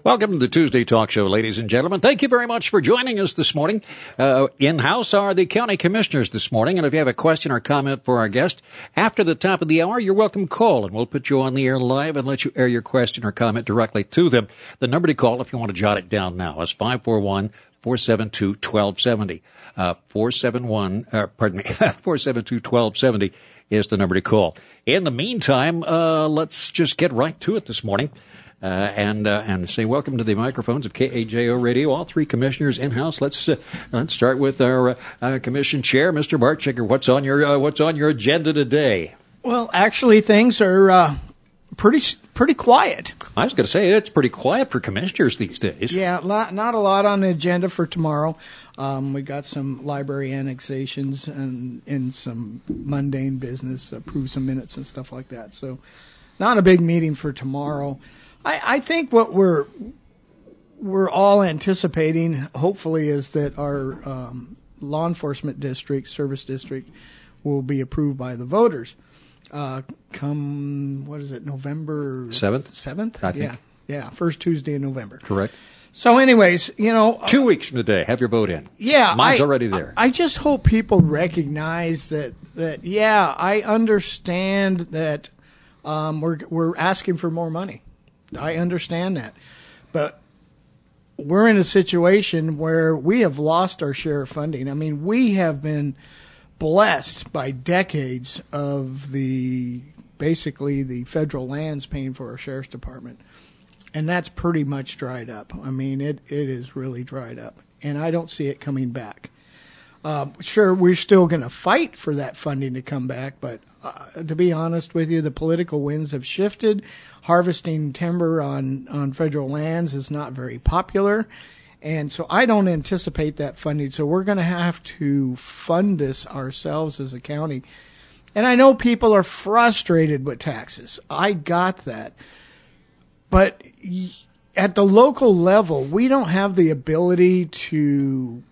Welcome to the Tuesday Talk Show, ladies and gentlemen. Thank you very much for joining us this morning. In-house are the county commissioners this morning, and if you have a question or comment for our guest, after the top of the hour, you're welcome to call, and we'll put you on the air live and let you air your question or comment directly to them. The number to call, if you want to jot it down now, is 541-472-1270. 472-1270 is the number to call. In the meantime, let's just get right to it this morning. And say welcome to the microphones of KAJO Radio. All three commissioners in-house. Let's start with our commission chair, Mr. Bartchicker. What's on your agenda today? Well, actually, things are pretty quiet. I was going to say it's pretty quiet for commissioners these days. Yeah, not a lot on the agenda for tomorrow. We got some library annexations and some mundane business, approve some minutes and stuff like that. So, not a big meeting for tomorrow. I think what we're all anticipating, hopefully, is that our law enforcement district, service district, will be approved by the voters. Come, November 7th? I think. Yeah, first Tuesday in November. Correct. So anyways, 2 weeks from today, have your vote in. Yeah. Mine's already there. I just hope people recognize that I understand that we're asking for more money. I understand that. But we're in a situation where we have lost our share of funding. I mean, we have been blessed by decades of basically the federal lands paying for our sheriff's department. And that's pretty much dried up. I mean, it is really dried up. And I don't see it coming back. Sure, we're still going to fight for that funding to come back, but to be honest with you, the political winds have shifted. Harvesting timber on federal lands is not very popular, and so I don't anticipate that funding. So we're going to have to fund this ourselves as a county. And I know people are frustrated with taxes. I got that. But at the local level, we don't have the ability to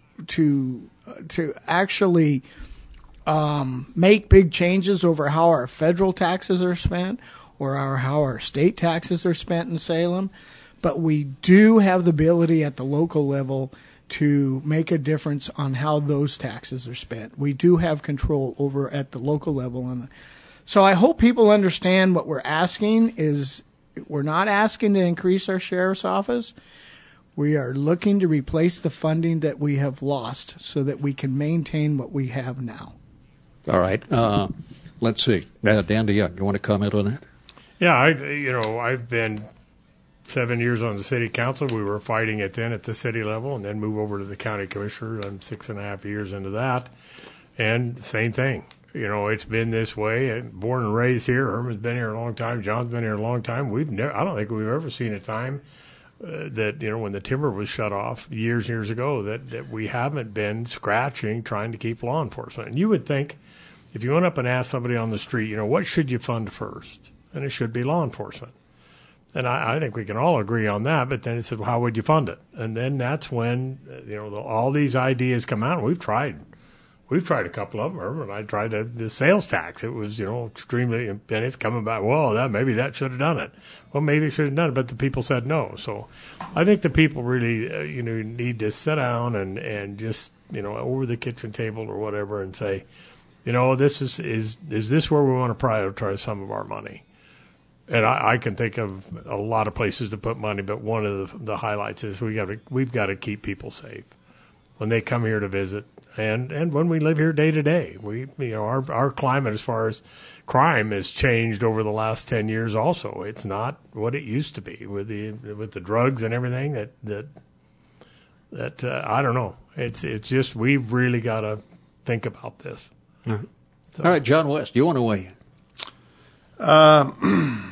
actually make big changes over how our federal taxes are spent or how our state taxes are spent in Salem. But we do have the ability at the local level to make a difference on how those taxes are spent. We do have control over at the local level. So I hope people understand what we're asking is we're not asking to increase our sheriff's office. We are looking to replace the funding that we have lost so that we can maintain what we have now. All right. Let's see. Dan DeYoung, you want to comment on that? Yeah, I've been 7 years on the city council. We were fighting it then at the city level and then move over to the county commissioner. I'm 6.5 years into that. And same thing. It's been this way. Born and raised here. Herman's been here a long time. John's been here a long time. I don't think we've ever seen a time that, when the timber was shut off years ago, that we haven't been scratching trying to keep law enforcement. And you would think if you went up and asked somebody on the street, what should you fund first? And it should be law enforcement. And I think we can all agree on that, but then it said, well, how would you fund it? And then that's when, all these ideas come out. And we've tried a couple of them. And I tried the sales tax. It was, extremely, and it's coming back, well, maybe that should have done it. Well, maybe it should have done it, but the people said no. So I think the people really, need to sit down and just, over the kitchen table or whatever and say, this is this where we want to prioritize some of our money? And I can think of a lot of places to put money, but one of the highlights is we've got to keep people safe when they come here to visit, and when we live here day to day. Our climate as far as crime has changed over the last 10 years. Also, it's not what it used to be with the drugs and everything. That I don't know. It's just we've really got to think about this. All right, All right, John West, do you want to weigh in?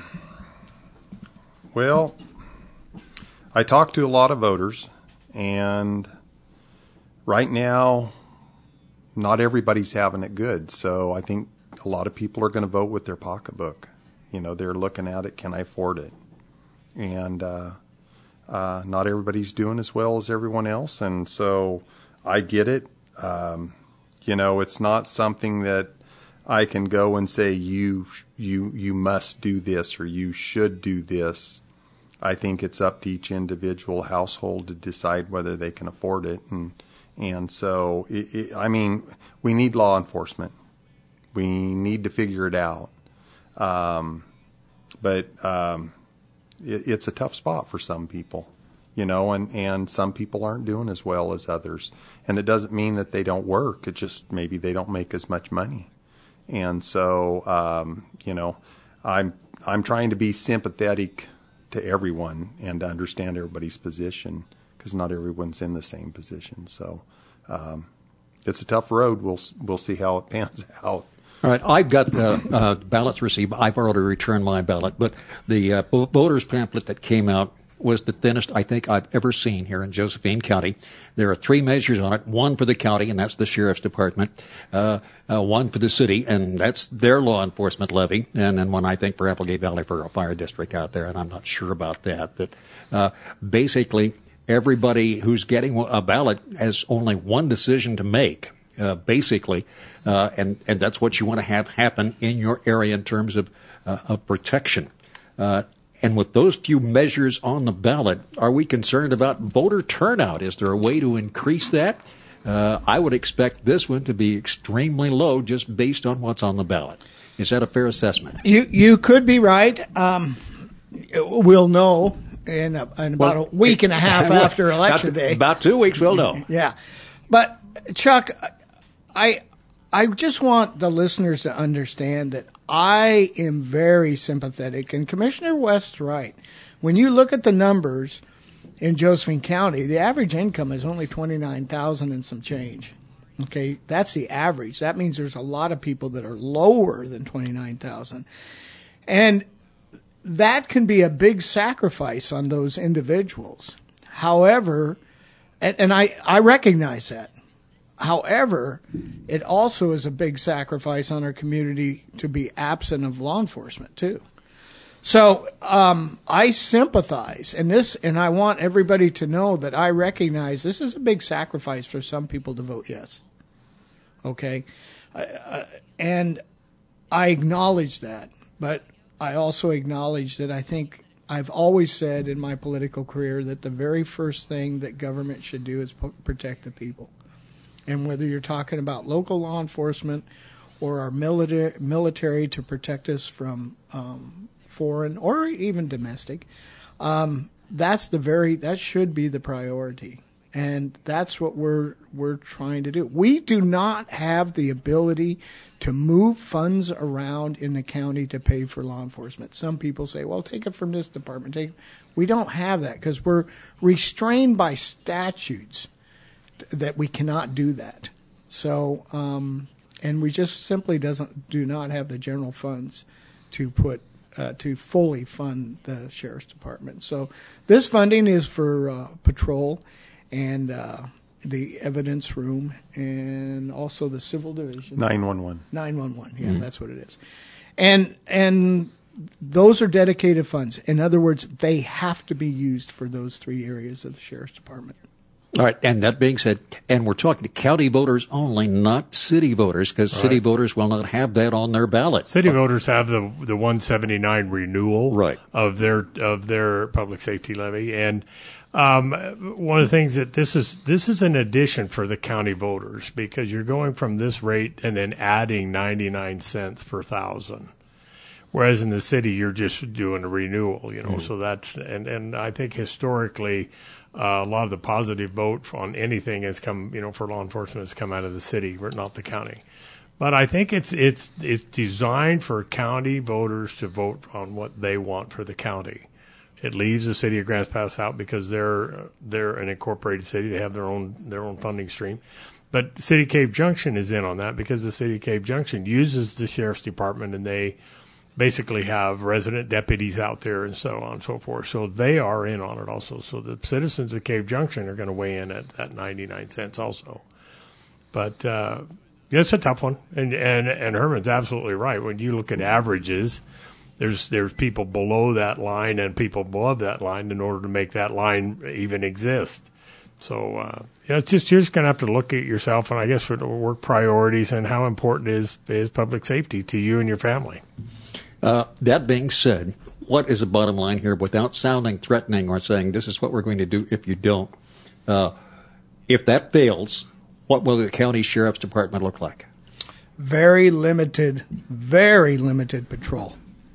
Well, I talked to a lot of voters, and right now, not everybody's having it good. So I think a lot of people are going to vote with their pocketbook. They're looking at it, can I afford it? And not everybody's doing as well as everyone else, and so I get it. It's not something that I can go and say you must do this or you should do this. I think it's up to each individual household to decide whether they can afford it. And so, I mean, we need law enforcement. We need to figure it out. But it's a tough spot for some people, you know, and some people aren't doing as well as others. And it doesn't mean that they don't work. It just maybe they don't make as much money. And so, you know, I'm trying to be sympathetic to everyone and to understand everybody's position, because not everyone's in the same position. So it's a tough road. We'll see how it pans out. All right, I've got ballots received. I've already returned my ballot, but the voters pamphlet that came out was the thinnest I think I've ever seen here in Josephine County. There are 3 measures on it, one for the county, and that's the sheriff's department, one for the city, and that's their law enforcement levy, and then one, I think, for Applegate Valley for a fire district out there, and I'm not sure about that. But basically, everybody who's getting a ballot has only one decision to make, basically, and that's what you want to have happen in your area in terms of protection. And with those few measures on the ballot, are we concerned about voter turnout? Is there a way to increase that? I would expect this one to be extremely low just based on what's on the ballot. Is that a fair assessment? You could be right. We'll know in about a week and a half after Election Day. About 2 weeks, we'll know. Yeah. But, Chuck, I just want the listeners to understand that I am very sympathetic, and Commissioner West's right. When you look at the numbers in Josephine County, the average income is only $29,000 and some change. Okay, that's the average. That means there's a lot of people that are lower than $29,000, and that can be a big sacrifice on those individuals. However, and I recognize that. However, it also is a big sacrifice on our community to be absent of law enforcement too. So I sympathize, and I want everybody to know that I recognize this is a big sacrifice for some people to vote yes. Okay, and I acknowledge that, but I also acknowledge that I think I've always said in my political career that the very first thing that government should do is protect the people. And whether you're talking about local law enforcement or our military to protect us from foreign or even domestic, that should be the priority. And that's what we're trying to do. We do not have the ability to move funds around in the county to pay for law enforcement. Some people say, well, take it from this department. We don't have that because we're restrained by statutes that we cannot do that. So, and we just simply do not have the general funds to to fully fund the sheriff's department. So this funding is for patrol and the evidence room and also the civil division. 911. 911, yeah, that's what it is. And those are dedicated funds. In other words, they have to be used for those 3 areas of the sheriff's department. All right, and that being said, and we're talking to county voters only, not city voters, because city voters will not have that on their ballot. City voters have the 179 renewal of their public safety levy, and one of the things that this is an addition for the county voters, because you're going from this rate and then adding 99 cents per thousand. Whereas in the city, you're just doing a renewal, you know. Mm-hmm. So that's and I think historically, a lot of the positive vote on anything has come, you know, for law enforcement has come out of the city, not the county. But I think it's designed for county voters to vote on what they want for the county. It leaves the city of Grants Pass out because they're an incorporated city. They have their own funding stream. But the City of Cave Junction is in on that because the City of Cave Junction uses the sheriff's department, and they basically have resident deputies out there and so on and so forth. So they are in on it also. So the citizens of Cave Junction are going to weigh in at that 99 cents also. But it's a tough one. And Herman's absolutely right. When you look at averages, there's people below that line and people above that line in order to make that line even exist. So it's just you're just going to have to look at yourself and I guess work priorities and how important is public safety to you and your family. That being said, what is the bottom line here without sounding threatening or saying this is what we're going to do if you don't? If that fails, what will the county sheriff's department look like? Very limited patrol.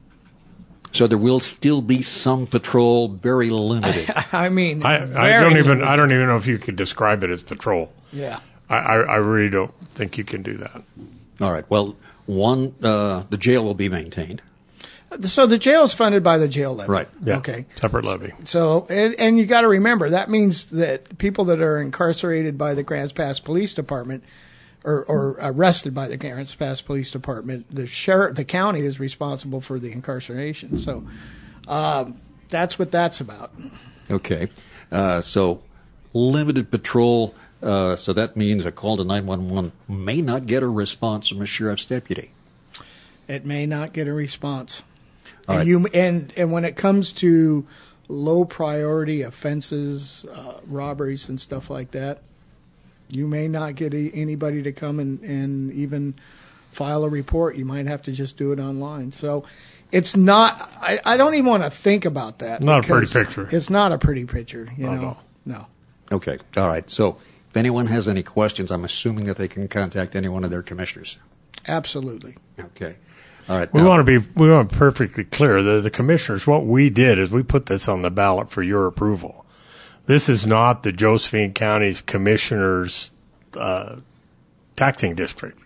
So there will still be some patrol, very limited. I mean, I don't even know if you could describe it as patrol. Yeah. I really don't think you can do that. All right. Well, the jail will be maintained. So the jail is funded by the jail levy. Right. Yeah. Okay. Separate levy. So, and you got to remember, that means that people that are incarcerated by the Grants Pass Police Department or arrested by the Grants Pass Police Department, the county is responsible for the incarceration. So, that's what that's about. Okay. So limited patrol. So that means a call to 911 may not get a response from a sheriff's deputy. It may not get a response. All right. And when it comes to low priority offenses, robberies and stuff like that, you may not get anybody to come and even file a report. You might have to just do it online. So it's not, I don't even want to think about that. Not a pretty picture. It's not a pretty picture, you Not at know. all. No. Okay. All right. So if anyone has any questions, I'm assuming that they can contact any one of their commissioners. Absolutely. Okay. All right. We now- want to be perfectly clear. The commissioners, what we did is we put this on the ballot for your approval. This is not the Josephine County's commissioners' taxing district.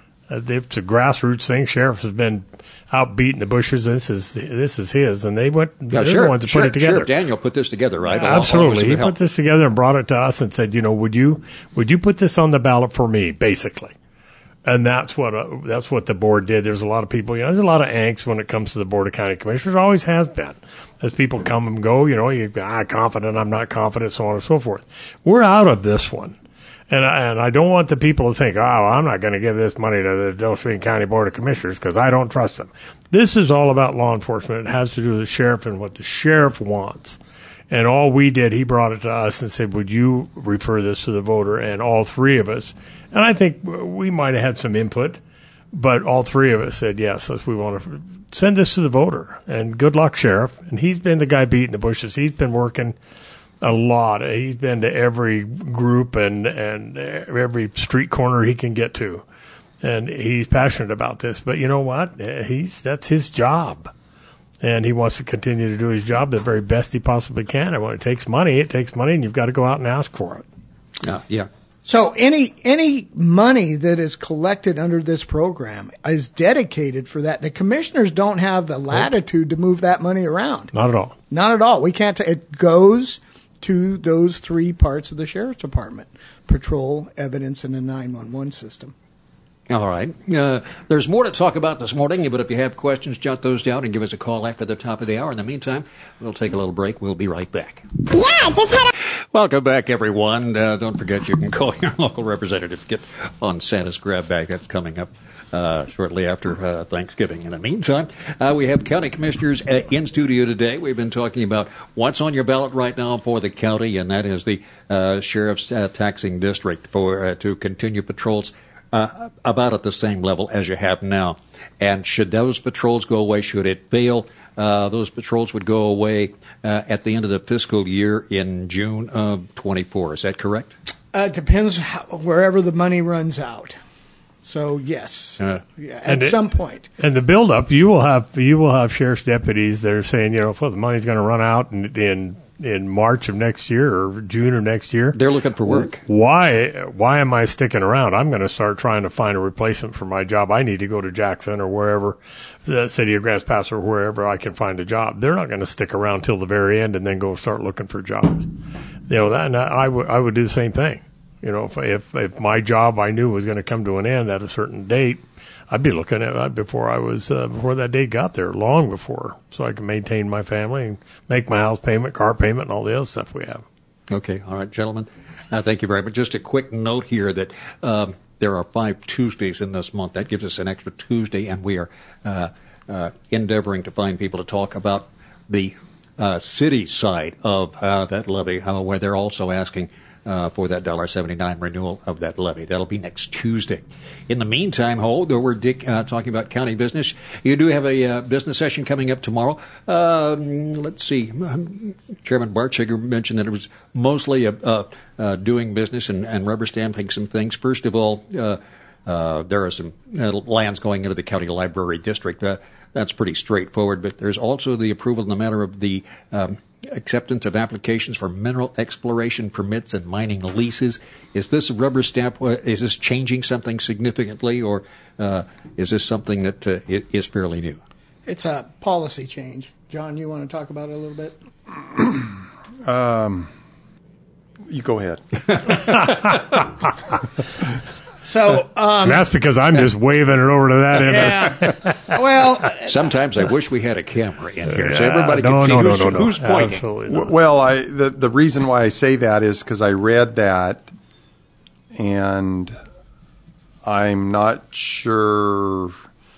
It's a grassroots thing. Sheriff has been out beating the bushes. This is his, and they're the ones that put it together. Sheriff Daniel put this together, right? Along with Absolutely. some He help. put this together and brought it to us and said, would you put this on the ballot for me, basically? And that's what the board did. There's a lot of people, there's a lot of angst when it comes to the Board of County Commissioners. There always has been. As people come and go, you're confident, I'm not confident, so on and so forth. We're out of this one. And I don't want the people to think, I'm not going to give this money to the Josephine County Board of Commissioners because I don't trust them. This is all about law enforcement. It has to do with the sheriff and what the sheriff wants. And all we did, he brought it to us and said, would you refer this to the voter? And all three of us, and I think we might have had some input, but all three of us said, yes, we want to send this to the voter. And good luck, Sheriff. And he's been the guy beating the bushes. He's been working a lot. He's been to every group and every street corner he can get to. And he's passionate about this. But you know what? That's his job. And he wants to continue to do his job the very best he possibly can. And when it takes money, and you've got to go out and ask for it. Yeah. So any money that is collected under this program is dedicated for that. The commissioners don't have the latitude to move that money around. Not at all. Not at all. We can't. It goes to those three parts of the sheriff's department: patrol, evidence, and the 911 system. All right. There's more to talk about this morning, but if you have questions, jot those down and give us a call after the top of the hour. In the meantime, we'll take a little break. We'll be right back. Yeah, just had Welcome back, everyone. Don't forget you can call your local representative. Get on Santa's Grab Bag. That's coming up shortly after Thanksgiving. In the meantime, we have county commissioners in studio today. We've been talking about what's on your ballot right now for the county, and that is the sheriff's taxing district for to continue patrols about at the same level as you have now. And should those patrols go away, should it fail, those patrols would go away at the end of the fiscal year in June of 24. Is that correct? It depends wherever the money runs out. So yes, at some point. And the buildup, you will have sheriff's deputies that are saying, the money's going to run out in March of next year or June of next year. They're looking for work. Why am I sticking around? I'm going to start trying to find a replacement for my job. I need to go to Jackson or wherever, the city of Grants Pass or wherever I can find a job. They're not going to stick around till the very end and then go start looking for jobs. I would do the same thing. If my job I knew was going to come to an end at a certain date, I'd be looking at that before that date got there, long before, so I can maintain my family and make my house payment, car payment, and all the other stuff we have. Okay. All right, gentlemen. Thank you very much. Just a quick note here that there are 5 Tuesdays in this month. That gives us an extra Tuesday, and we are endeavoring to find people to talk about the city side of that levy, where they're also asking for that $1.79 renewal of that levy. That'll be next Tuesday. In the meantime, though we're talking about county business, you do have a business session coming up tomorrow. Let's see. Chairman Bartschegger mentioned that it was mostly doing business and rubber stamping some things. First of all, there are some lands going into the county library district. That's pretty straightforward, but there's also the approval in the matter of the acceptance of applications for mineral exploration permits and mining leases. Is this a rubber stamp? Is this changing something significantly, or is this something that is fairly new? It's a policy change. John, you want to talk about it a little bit? You go ahead. So that's because I'm just waving it over to that end. Yeah. Well, sometimes I wish we had a camera in here so everybody can see who's pointing. Absolutely not. Well, the reason why I say that is because I read that, and I'm not sure.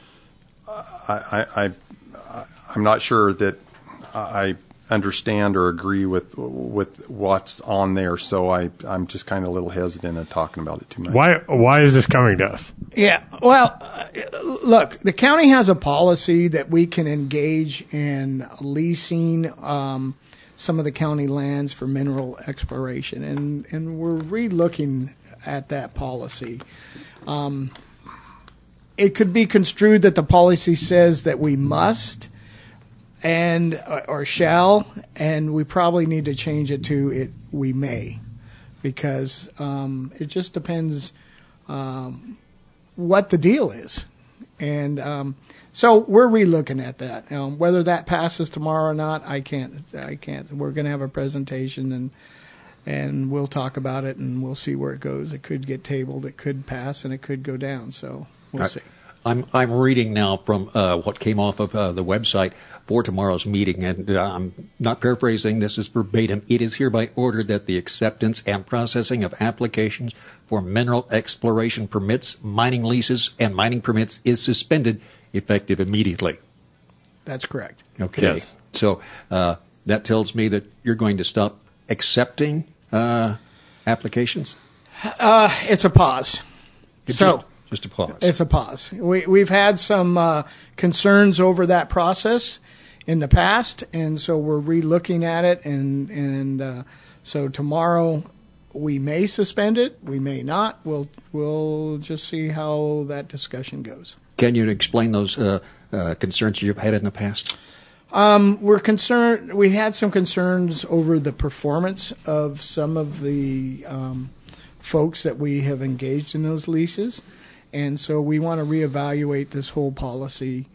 I'm not sure that I understand or agree with what's on there, so I'm just kind of a little hesitant at talking about it too much. Why is this coming to us? yeah. Well, look, the county has a policy that we can engage in leasing some of the county lands for mineral exploration, and we're re-looking at that policy. It could be construed that the policy says that we must or shall, and we probably need to change it to we may, because it just depends what the deal is. And so we're relooking at that. Whether that passes tomorrow or not, I can't. We're going to have a presentation, and we'll talk about it, and we'll see where it goes. It could get tabled, it could pass, and it could go down. So we'll see. I'm reading now from what came off of the website for tomorrow's meeting, and I'm not paraphrasing. This is verbatim. It is hereby ordered that the acceptance and processing of applications for mineral exploration permits, mining leases, and mining permits is suspended effective immediately. That's correct. Okay. Yes. So that tells me that you're going to stop accepting applications? It's a pause. Just a pause. It's a pause. We've had some concerns over that process in the past, and so we're re-looking at it. And so tomorrow we may suspend it, we may not. We'll just see how that discussion goes. Can you explain those concerns you've had in the past? We're concerned. We had some concerns over the performance of some of the folks that we have engaged in those leases. And so we want to reevaluate this whole policy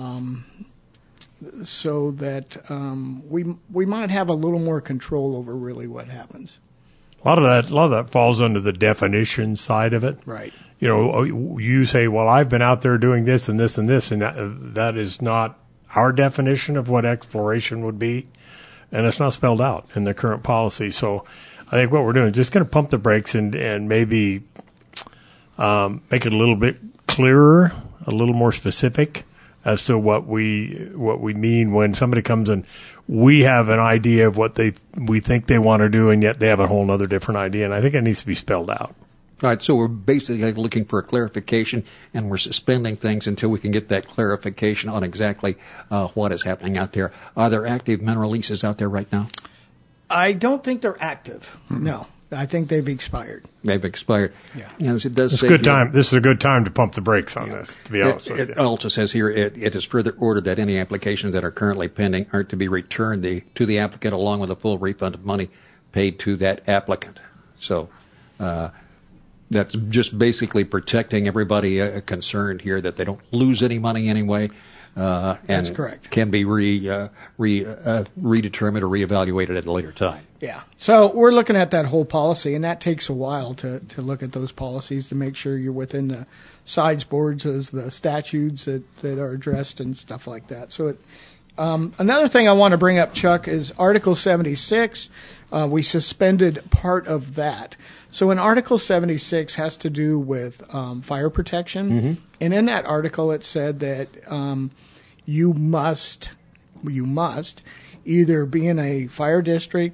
so that we might have a little more control over really what happens. A lot of that falls under the definition side of it. Right. You know, you say, well, I've been out there doing this and this and this, and that is not our definition of what exploration would be, and it's not spelled out in the current policy. So I think what we're doing is just going to pump the brakes and maybe make it a little bit clearer, a little more specific as to what we mean when somebody comes and we have an idea of what we think they want to do, and yet they have a whole other different idea. And I think it needs to be spelled out. All right, so we're basically looking for a clarification, and we're suspending things until we can get that clarification on exactly what is happening out there. Are there active mineral leases out there right now? I don't think they're active. No. I think they've expired. They've expired. Yeah. As it does It's say a good time. This is a good time to pump the brakes on this, to be honest with you. It also says here, it is further ordered that any applications that are currently pending are to be returned to the applicant along with a full refund of money paid to that applicant. So that's just basically protecting everybody concerned here that they don't lose any money anyway. That's correct. Can be redetermined or reevaluated at a later time. Yeah. So we're looking at that whole policy, and that takes a while to look at those policies to make sure you're within the sides boards of the statutes that are addressed and stuff like that. So another thing I want to bring up, Chuck, is Article 76. We suspended part of that. So in Article 76 has to do with fire protection. Mm-hmm. And in that article it said that you must either be in a fire district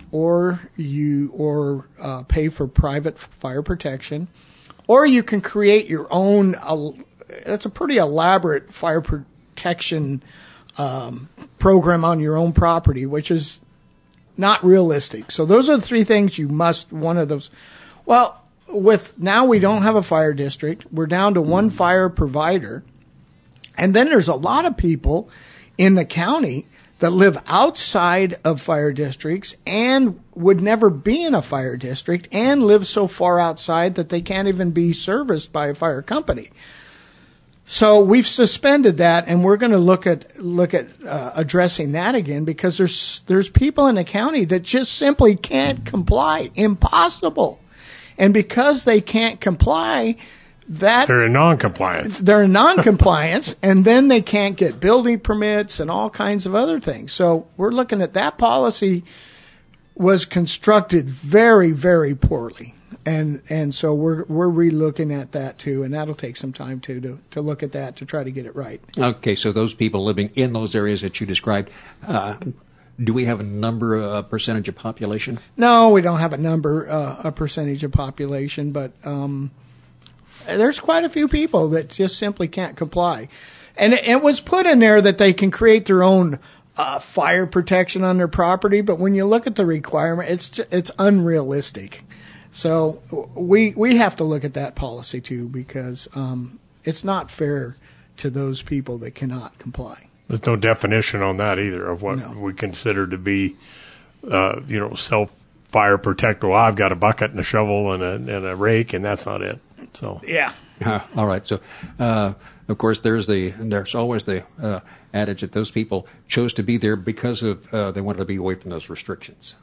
or pay for private fire protection, or you can create your own. It's a pretty elaborate fire protection program on your own property, which is not realistic. So those are the three things you must. One of those. Well, now we don't have a fire district. We're down to one fire provider, and then there's a lot of people in the county that live outside of fire districts and would never be in a fire district and live so far outside that they can't even be serviced by a fire company. So we've suspended that, and we're going to look at addressing that again, because there's people in the county that just simply can't comply. Impossible. And because they can't comply, they're in non-compliance. They're in non-compliance, and then they can't get building permits and all kinds of other things. So we're looking at that. Policy was constructed very, very poorly. And so we're re-looking at that too, and that'll take some time to look at that to try to get it right. Okay, so those people living in those areas that you described, do we have a number, a percentage of population? No, we don't have a number, a percentage of population, but there's quite a few people that just simply can't comply. And it was put in there that they can create their own fire protection on their property, but when you look at the requirement, it's unrealistic. So we have to look at that policy too, because it's not fair to those people that cannot comply. There's no definition on that either of what we consider to be, self fire protect. Well, I've got a bucket and a shovel and a rake, and that's not it. So yeah. All right. So of course there's always the adage that those people chose to be there because of they wanted to be away from those restrictions.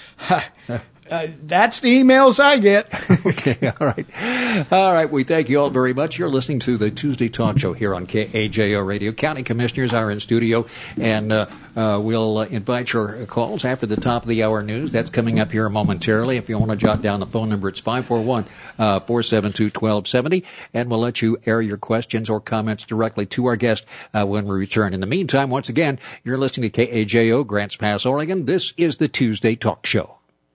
That's the emails I get. Okay, all right. We thank you all very much. You're listening to the Tuesday Talk Show here on KAJO Radio. County Commissioners are in studio, and we'll invite your calls after the top of the hour news. That's coming up here momentarily. If you want to jot down the phone number, it's 541-472-1270, and we'll let you air your questions or comments directly to our guest when we return. In the meantime, once again, you're listening to KAJO, Grants Pass, Oregon. This is the Tuesday Talk Show.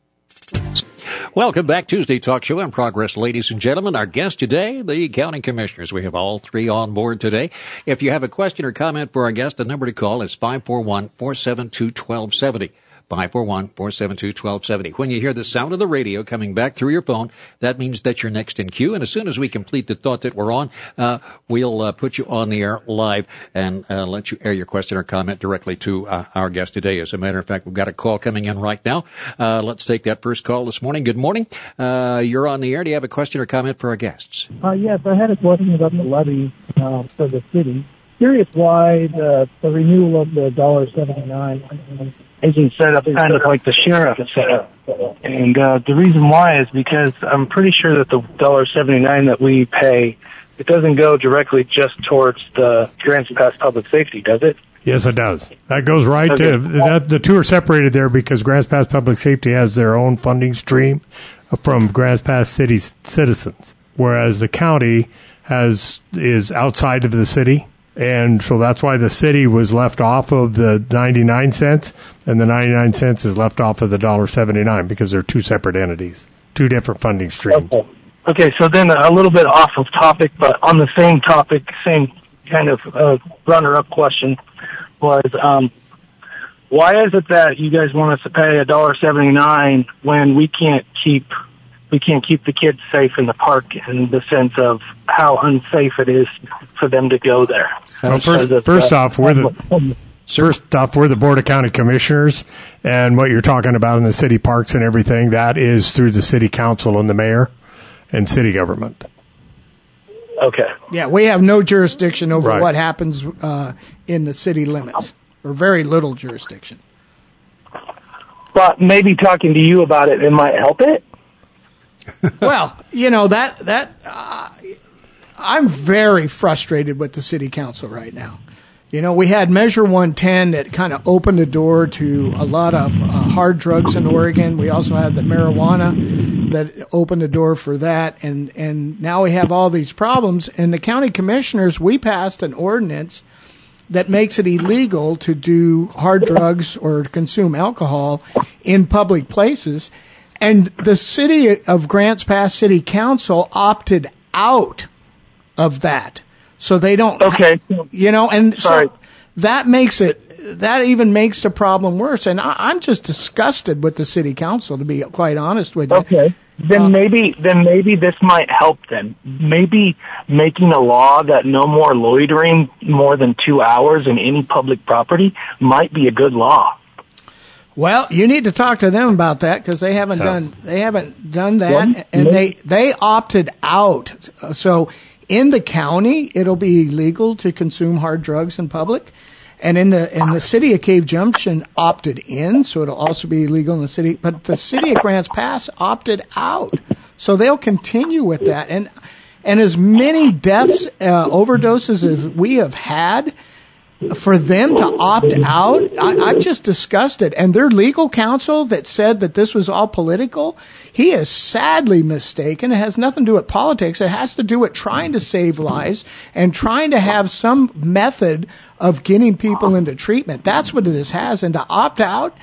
Welcome back. Tuesday Talk Show in progress, ladies and gentlemen. Our guest today, the County Commissioners. We have all three on board today. If you have a question or comment for our guest, the number to call is 541-472-1270. 541-472-1270. When you hear the sound of the radio coming back through your phone, that means that you're next in queue. And as soon as we complete the thought that we're on, we'll put you on the air live and let you air your question or comment directly to our guest today. As a matter of fact, we've got a call coming in right now. Let's take that first call this morning. Good morning. You're on the air. Do you have a question or comment for our guests? Yes, I had a question about the levy for the city. Curious why the renewal of the $1.79 isn't set up kind of like the sheriff is set up. And the reason why is because I'm pretty sure that the $1.79 that we pay, it doesn't go directly just towards the Grants Pass Public Safety, does it? Yes, it does. That goes right to the two are separated there because Grants Pass Public Safety has their own funding stream from Grants Pass City citizens, whereas the county is outside of the city. And so that's why the city was left off of the 99 cents, and the 99 cents is left off of the $1.79 because they're two separate entities, two different funding streams. Okay, so then a little bit off of topic, but on the same topic, same kind of runner-up question was, why is it that you guys want us to pay $1.79 when we can't keep the kids safe in the park in the sense of how unsafe it is for them to go there? Well, first off, we're the Board of County Commissioners, and what you're talking about in the city parks and everything, that is through the city council and the mayor and city government. Okay. Yeah, we have no jurisdiction over what happens in the city limits, or very little jurisdiction. But maybe talking to you about it might help it? Well, I'm very frustrated with the city council right now. We had Measure 110 that kind of opened the door to a lot of hard drugs in Oregon. We also had the marijuana that opened the door for that. And now we have all these problems. And the county commissioners, we passed an ordinance that makes it illegal to do hard drugs or to consume alcohol in public places. And the city of Grants Pass City Council opted out of that. So they don't, Okay. And Sorry. so that even makes the problem worse. And I'm just disgusted with the city council, to be quite honest with you. Okay. Then maybe this might help then. Maybe making a law that no more loitering more than 2 hours in any public property might be a good law. Well, you need to talk to them about that because they haven't done that, Well, and they opted out. So in the county, it'll be illegal to consume hard drugs in public, and in the city of Cave Junction opted in, so it'll also be illegal in the city. But the city of Grants Pass opted out, so they'll continue with that. And as many deaths, overdoses as we have had, for them to opt out, I'm just disgusted. And their legal counsel that said that this was all political, he is sadly mistaken. It has nothing to do with politics. It has to do with trying to save lives and trying to have some method of getting people into treatment. That's what this has. And to opt out,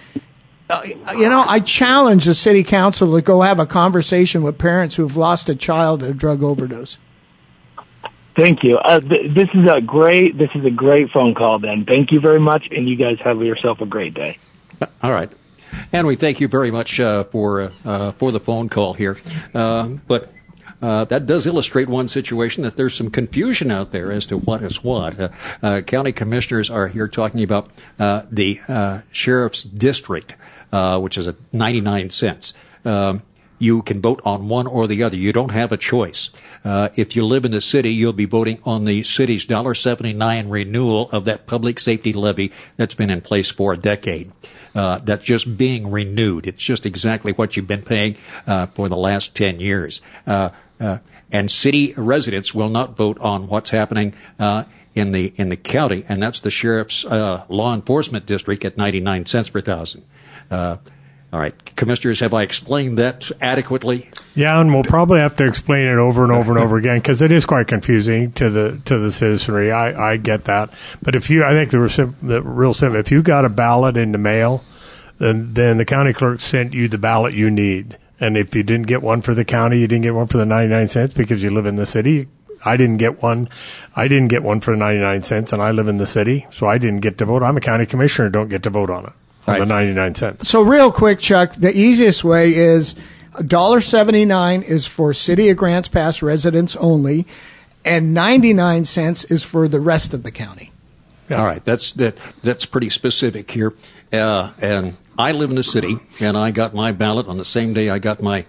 I challenge the city council to go have a conversation with parents who've lost a child to a drug overdose. Thank you. This is a great phone call, then. Thank you very much, and you guys have yourself a great day. All right. And we thank you very much for the phone call here. But that does illustrate one situation, that there's some confusion out there as to what is what. County commissioners are here talking about the sheriff's district, which is at 99 cents. You can vote on one or the other. You don't have a choice. If you live in the city, you'll be voting on the city's $1.79 renewal of that public safety levy that's been in place for a decade. That's just being renewed. It's just exactly what you've been paying for the last 10 years. And city residents will not vote on what's happening in the county, and that's the sheriff's law enforcement district at 99 cents per thousand. All right, commissioners, have I explained that adequately? Yeah, and we'll probably have to explain it over and over and over again because it is quite confusing to the citizenry. I get that, but I think the real simple. If you got a ballot in the mail, then the county clerk sent you the ballot you need, and if you didn't get one for the county, you didn't get one for the 99 cents because you live in the city. I didn't get one. I didn't get one for 99 cents, and I live in the city, so I didn't get to vote. I'm a county commissioner, don't get to vote on it. On the 99 cents. So real quick, Chuck, the easiest way is $1.79 is for City of Grants Pass residents only, and 99 cents is for the rest of the county. Yeah. All right, that's pretty specific here. And I live in the city, and I got my ballot on the same day I got my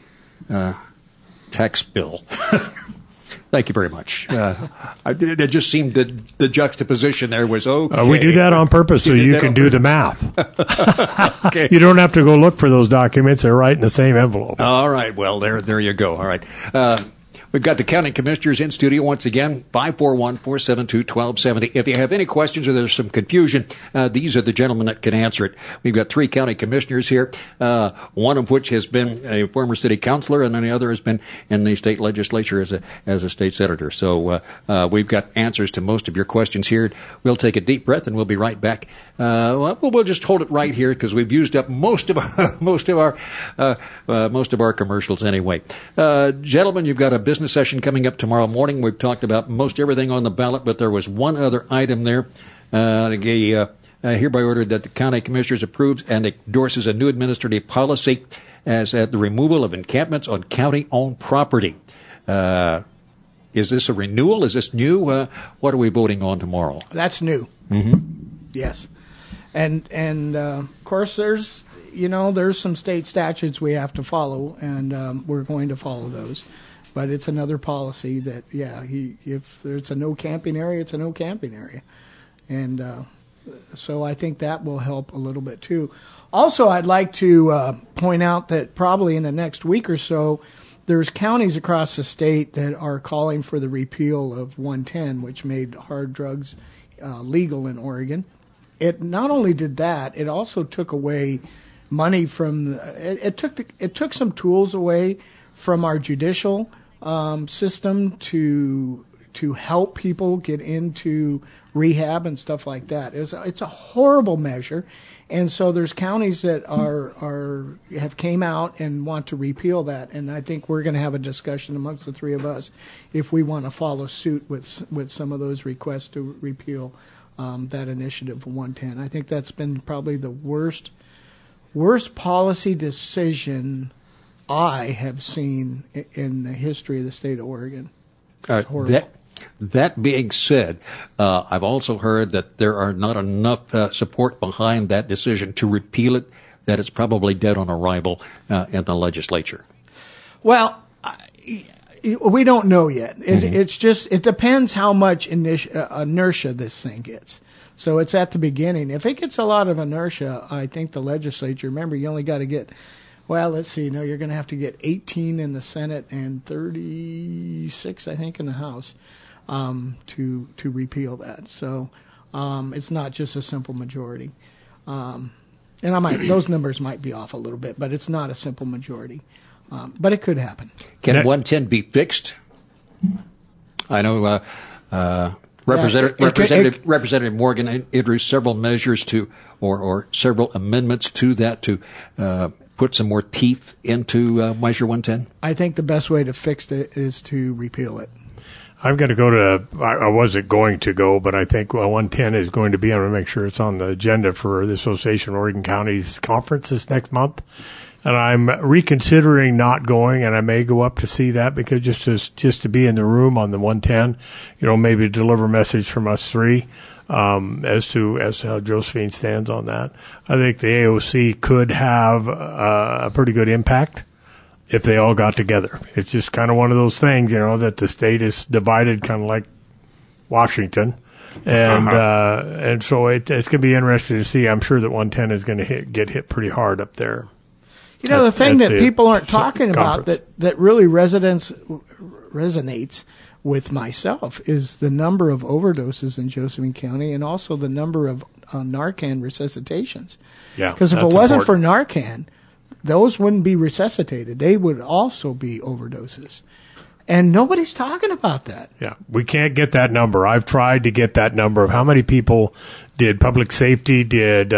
tax bill. Thank you very much. It just seemed that the juxtaposition there was okay. We do that on purpose so you can do the math. Okay. You don't have to go look for those documents. They're right in the same envelope. All right. Well, there you go. All right. We've got the county commissioners in studio once again, 541-472-1270. If you have any questions or there's some confusion, these are the gentlemen that can answer it. We've got three county commissioners here, one of which has been a former city councilor, and then the other has been in the state legislature as a state senator. So we've got answers to most of your questions here. We'll take a deep breath, and we'll be right back. We'll just hold it right here because we've used up most of our commercials anyway. Gentlemen, you've got a business session coming up tomorrow morning. We've talked about most everything on the ballot, but there was one other item there. Hereby ordered that the county commissioners approves and endorses a new administrative policy as the removal of encampments on county-owned property. Is this a renewal? Is this new? What are we voting on tomorrow? That's new. Mm-hmm. Yes, and of course there's some state statutes we have to follow, and we're going to follow those. But it's another policy that, if it's a no camping area, it's a no camping area. And so I think that will help a little bit too. Also, I'd like to point out that probably in the next week or so, there's counties across the state that are calling for the repeal of 110, which made hard drugs legal in Oregon. It not only did that, it also took away money from it took some tools away from our judicial system to to help people get into rehab and stuff like that. It's a horrible measure, and so there's counties that have came out and want to repeal that, and I think we're going to have a discussion amongst the three of us if we want to follow suit with some of those requests to repeal that initiative 110. I think that's been probably the worst policy decision I have seen in the history of the state of Oregon. That being said, I've also heard that there are not enough support behind that decision to repeal it, that it's probably dead on arrival in the legislature. Well, we don't know yet. It's just, it depends how much inertia this thing gets. So it's at the beginning. If it gets a lot of inertia, I think the legislature, remember, you only got to get, well, let's see, no, you're going to have to get 18 in the Senate and 36, I think, in the House to repeal that. So it's not just a simple majority. And those numbers might be off a little bit, but it's not a simple majority. But it could happen. Can 110 be fixed? I know Representative Morgan introduced several measures or several amendments to that to put some more teeth into Measure 110. I think the best way to fix it is to repeal it. I'm going to go to, I wasn't going to go, but I think 110 is going to be, I'm going to make sure it's on the agenda for the Association of Oregon Counties conference this next month. And I'm reconsidering not going, and I may go up to see that because just to be in the room on the 110, maybe deliver a message from us three, as to how Josephine stands on that. I think the AOC could have a pretty good impact if they all got together. It's just kind of one of those things, that the state is divided kind of like Washington. And so it's going to be interesting to see. I'm sure that 110 is going to get hit pretty hard up there. The thing that people aren't talking about that really resonates with myself is the number of overdoses in Josephine County and also the number of Narcan resuscitations. Yeah, because if it wasn't for Narcan, those wouldn't be resuscitated. They would also be overdoses. And nobody's talking about that. Yeah, we can't get that number. I've tried to get that number of how many people did public safety, did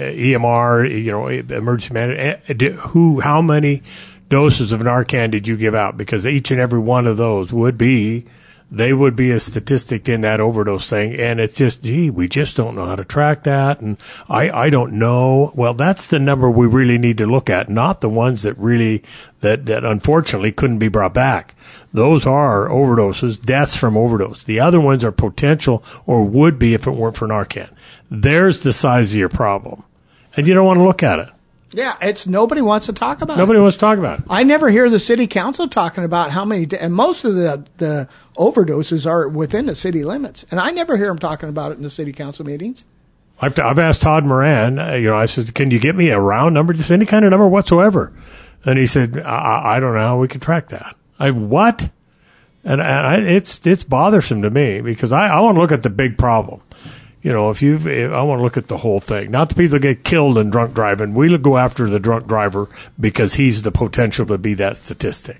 EMR, emergency management, how many doses of Narcan did you give out? Because each and every one of those would be a statistic in that overdose thing. And it's just, we just don't know how to track that. And I don't know. Well, that's the number we really need to look at, not the ones that really, that unfortunately couldn't be brought back. Those are overdoses, deaths from overdose. The other ones are potential or would be if it weren't for Narcan. There's the size of your problem. And you don't want to look at it. Yeah, nobody wants to talk about it. Nobody wants to talk about it. I never hear the city council talking about how many, and most of the overdoses are within the city limits. And I never hear them talking about it in the city council meetings. I've asked Todd Moran, I said, can you get me a round number, just any kind of number whatsoever? And he said, I don't know how we can track that. What? And it's bothersome to me because I want to look at the big problem. I want to look at the whole thing, not the people that get killed in drunk driving. We go after the drunk driver because he's the potential to be that statistic.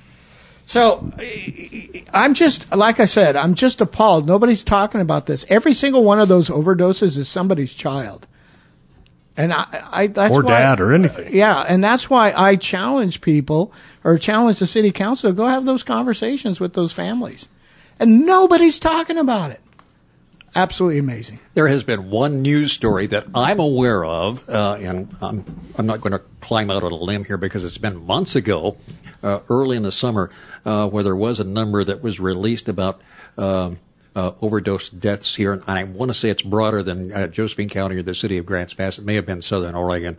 So I'm just, like I said, I'm just appalled. Nobody's talking about this. Every single one of those overdoses is somebody's child. And that's or why, dad or anything. Yeah, and that's why I challenge people or challenge the city council to go have those conversations with those families. And nobody's talking about it. Absolutely amazing. There has been one news story that I'm aware of, and I'm not going to climb out on a limb here because it's been months ago, early in the summer, where there was a number that was released about overdose deaths here, and I want to say it's broader than Josephine County or the city of Grants Pass. It may have been Southern Oregon,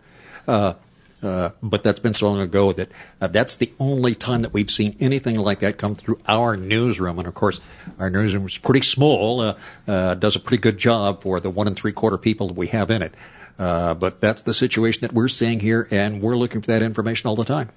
but that's been so long ago that that's the only time that we've seen anything like that come through our newsroom. And of course, our newsroom is pretty small, does a pretty good job for the 1 3/4 people that we have in it. But that's the situation that we're seeing here, and we're looking for that information all the time.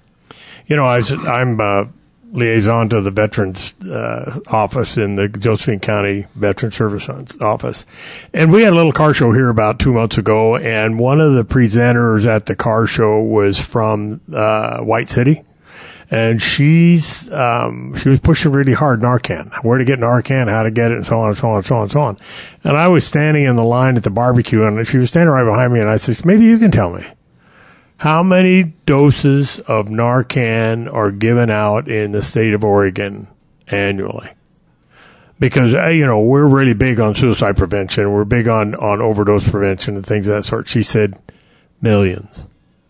I'm liaison to the Veterans Office in the Josephine County Veteran Service Office. And we had a little car show here about 2 months ago, and one of the presenters at the car show was from White City. And she was pushing really hard Narcan, where to get Narcan, how to get it, and so on and so on and so on and so on. And I was standing in the line at the barbecue, and she was standing right behind me, and I said, maybe you can tell me, how many doses of Narcan are given out in the state of Oregon annually? Because, we're really big on suicide prevention. We're big on overdose prevention and things of that sort. She said, millions.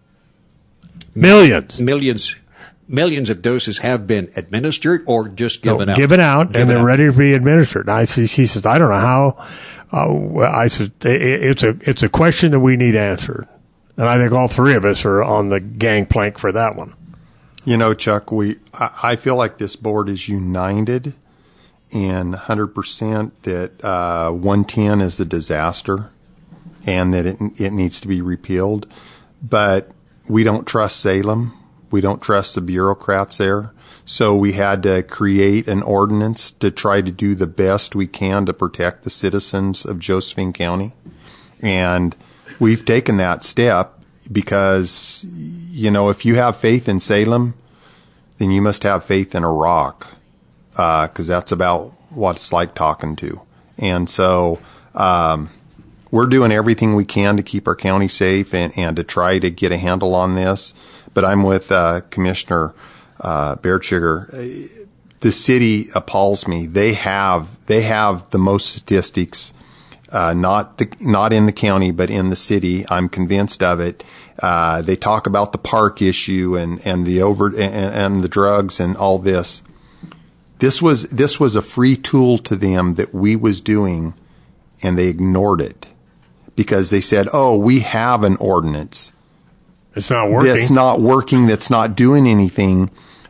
Millions of doses have been administered or just given out? Given out, and they're ready to be administered. She says, I don't know how. I said, it's a question that we need answered. And I think all three of us are on the gangplank for that one. Chuck, I feel like this board is united in 100% that 110 is a disaster and that it needs to be repealed. But we don't trust Salem. We don't trust the bureaucrats there. So we had to create an ordinance to try to do the best we can to protect the citizens of Josephine County. And we've taken that step because, if you have faith in Salem, then you must have faith in a rock, because that's about what it's like talking to. And so we're doing everything we can to keep our county safe and to try to get a handle on this. But I'm with Commissioner Bearsugar. The city appalls me. They have the most statistics, not in the county, but in the city. I'm convinced of it. They talk about the park issue and the drugs and all this. This was a free tool to them that we was doing, and they ignored it because they said, "Oh, we have an ordinance. It's not working. That's not working. That's not doing anything."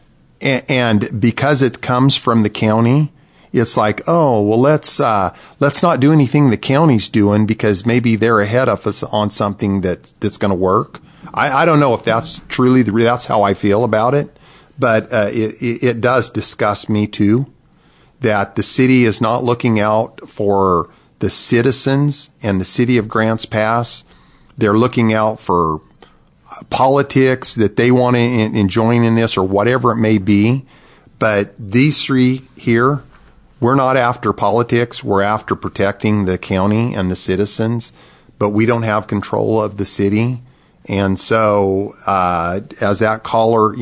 And because it comes from the county, it's like, oh, well, let's not do anything the county's doing because maybe they're ahead of us on something that's going to work. I don't know if that's truly that's how I feel about it, but it does disgust me too that the city is not looking out for the citizens and the city of Grants Pass. They're looking out for politics that they want to join in this or whatever it may be. But these three here, we're not after politics. We're after protecting the county and the citizens, but we don't have control of the city. And so, as that caller,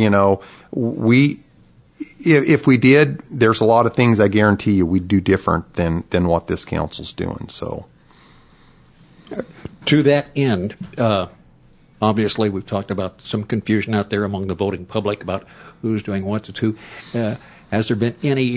if we did, there's a lot of things I guarantee you we'd do different than what this council's doing. So, to that end, obviously, we've talked about some confusion out there among the voting public about who's doing what to who. Has there been any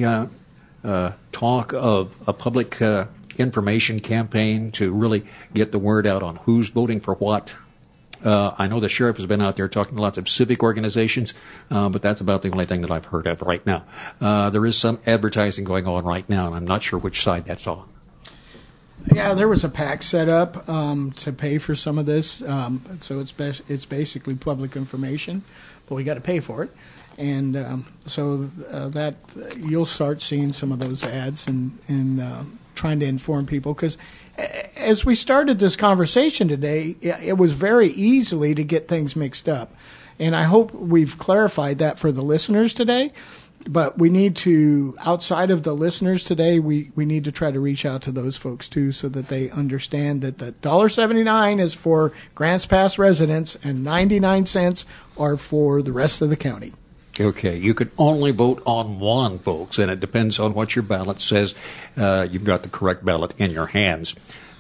talk of a public information campaign to really get the word out on who's voting for what? I know the sheriff has been out there talking to lots of civic organizations, but that's about the only thing that I've heard of right now. There is some advertising going on right now, and I'm not sure which side that's on. Yeah, there was a PAC set up to pay for some of this, so it's basically public information, but we got to pay for it, and so that you'll start seeing some of those ads and trying to inform people because as we started this conversation today, it was very easily to get things mixed up, and I hope we've clarified that for the listeners today. But we need to, outside of the listeners today, we need to try to reach out to those folks, too, so that they understand that the $1.79 is for Grants Pass residents and 99 cents are for the rest of the county. Okay, you can only vote on one, folks, and it depends on what your ballot says. You've got the correct ballot in your hands.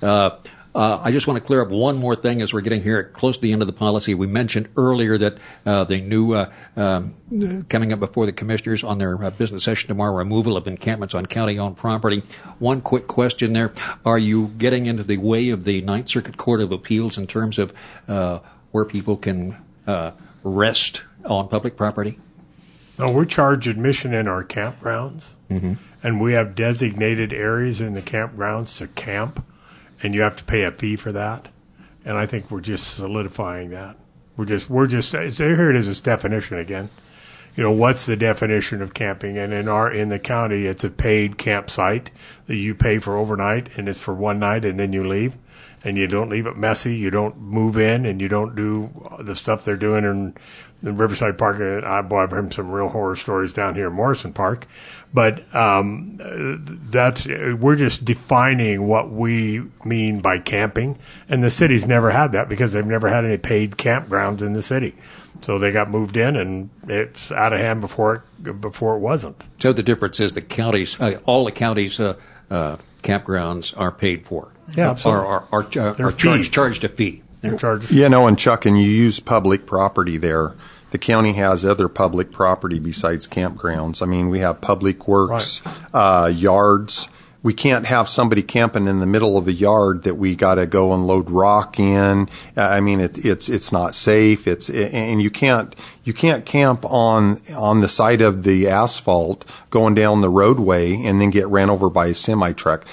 I just want to clear up one more thing as we're getting here close to the end of the policy. We mentioned earlier that the new coming up before the commissioners on their business session tomorrow, removal of encampments on county-owned property. One quick question there. Are you getting into the way of the Ninth Circuit Court of Appeals in terms of where people can rest on public property? No, we're charged admission in our campgrounds, and we have designated areas in the campgrounds to camp. And you have to pay a fee for that, and I think we're just solidifying that. We're just here it is, this definition again. What's the definition of camping? And in the county, it's a paid campsite that you pay for overnight, and it's for one night, and then you leave. and you don't leave it messy. You don't move in, and you don't do the stuff they're doing in Riverside Park. I've heard some real horror stories down here in Morrison Park. But we're just defining what we mean by camping, and the city's never had that because they've never had any paid campgrounds in the city. So they got moved in, and it's out of hand before it wasn't. So the difference is the counties, all the counties' campgrounds are paid for. Yeah, absolutely. Are charged a fee. They're charged. And Chuck, and you use public property there. The county has other public property besides campgrounds. I mean, we have public works, yards. We can't have somebody camping in the middle of a yard that we got to go and load rock in. I mean, it's not safe. And you can't camp on the side of the asphalt going down the roadway and then get ran over by a semi truck.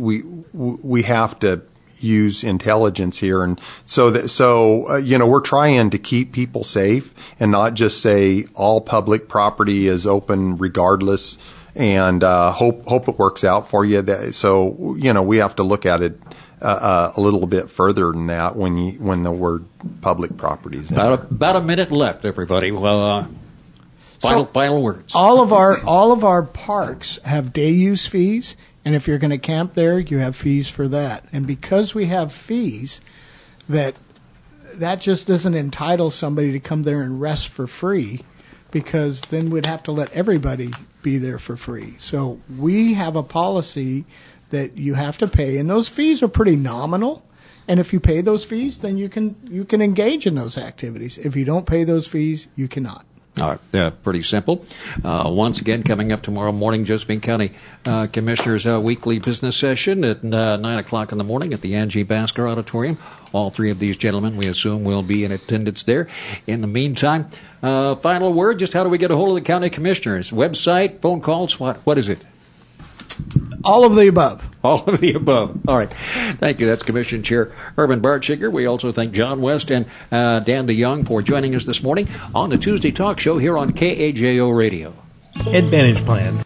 We have to use intelligence here, and so we're trying to keep people safe and not just say all public property is open regardless, and hope it works out for you. So we have to look at it a little bit further than that when the word public property is in there. About a minute left, everybody. Well, final words. All of our parks have day use fees. And if you're going to camp there, you have fees for that. And because we have fees, that just doesn't entitle somebody to come there and rest for free, because then we'd have to let everybody be there for free. So we have a policy that you have to pay, and those fees are pretty nominal. And if you pay those fees, then you can engage in those activities. If you don't pay those fees, you cannot. All right, pretty simple. Once again, coming up tomorrow morning, Josephine County Commissioners' weekly business session at 9 o'clock in the morning at the Angie Basker Auditorium. All three of these gentlemen, we assume, will be in attendance there. In the meantime, final word, just how do we get a hold of the county commissioners? Website, phone calls, what is it? All of the above. All of the above. All right. Thank you. That's Commission Chair Urban Bartschiger. We also thank John West and Dan DeYoung for joining us this morning on the Tuesday Talk Show here on KAJO Radio. Advantage Plans.